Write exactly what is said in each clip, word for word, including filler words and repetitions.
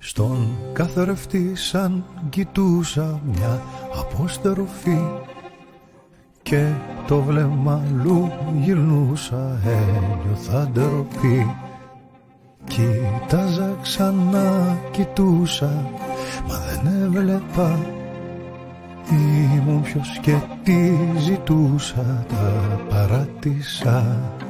Στον καθρέφτη σαν κοιτούσα μια αποστροφή και το βλέμμα αλλού γυρνούσα, ένιωθα ντροπή. Κοίταζα ξανά, κοιτούσα, μα δεν έβλεπα. Ήμουν ποιος και τι ζητούσα, τα παράτησα.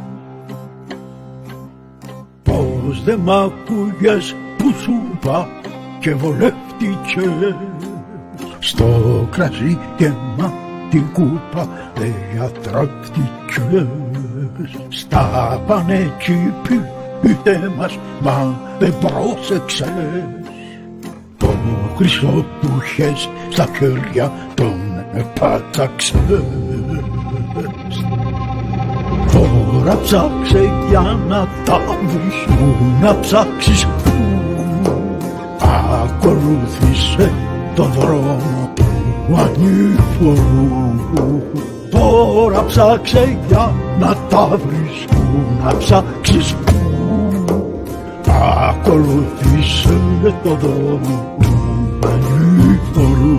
Πώς δε μ' άκουγες που σου είπα και βολεύτηκες? Στο κρασί και μα την κούπα δεν γιατράχτηκες. Στα πανεκκυπητέ μας μα δεν πρόσεξες. Το χρυσό που είχες στα χέρια τον επάταξες. Τώρα ψάξε για να τα βρεις, που να ψάξεις που. Ακολούθησε τον δρόμο του ανήφορου. Τώρα ψάξε για να τα βρεις, που να ψάξεις που. Ακολούθησε τον δρόμο του ανήφορου.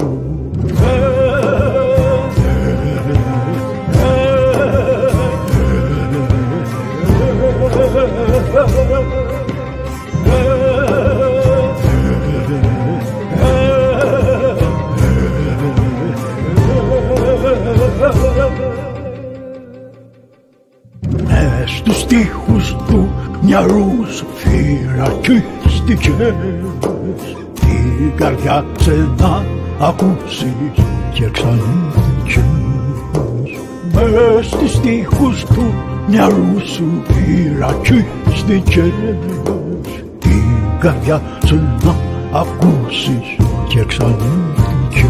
Μες στους στίχους του μυαλού σου φυρακίστηκες. Την καρδιά σε να ακούσεις και ξανήθηκες. Μες στους στίχους του μυαλού σου φυρακίστηκες. Την καρδιά σε να ακούσεις και ξανήθηκες.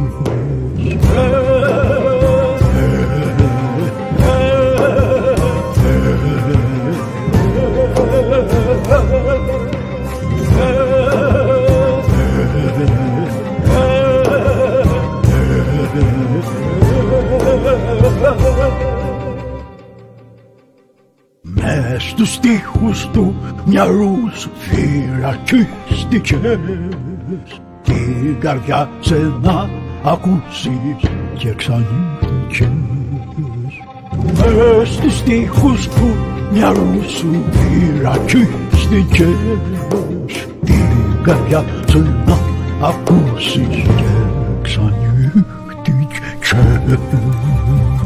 Μες στους στίχους του μυαλού σου φυρακίστηκες. Την καρδιά σε να ακούσεις και ξανήθηκες. Μες στους στίχους του μυαλού σου φυρακίστηκες. Την καρδιά σε να ακούσεις και ξανήθηκες.